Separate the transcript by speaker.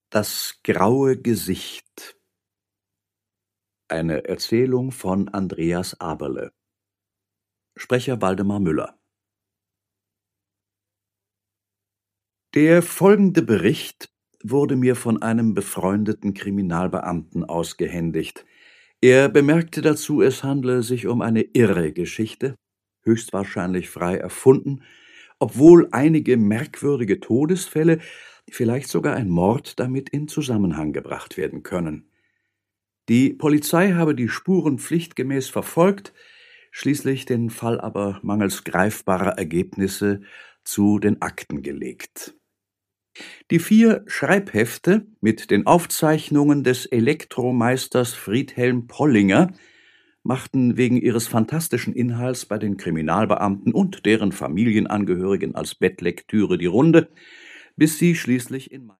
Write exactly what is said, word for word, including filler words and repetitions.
Speaker 1: Das graue Gesicht. Eine Erzählung von Andreas Aberle. Sprecher Waldemar Müller. Der folgende Bericht wurde mir von einem befreundeten Kriminalbeamten ausgehändigt. Er bemerkte dazu, es handle sich um eine irre Geschichte, höchstwahrscheinlich frei erfunden, obwohl einige merkwürdige Todesfälle, vielleicht sogar ein Mord, damit in Zusammenhang gebracht werden können. Die Polizei habe die Spuren pflichtgemäß verfolgt, schließlich den Fall aber mangels greifbarer Ergebnisse zu den Akten gelegt. Die vier Schreibhefte mit den Aufzeichnungen des Elektromeisters Friedhelm Pollinger machten wegen ihres fantastischen Inhalts bei den Kriminalbeamten und deren Familienangehörigen als Bettlektüre die Runde, bis sie schließlich in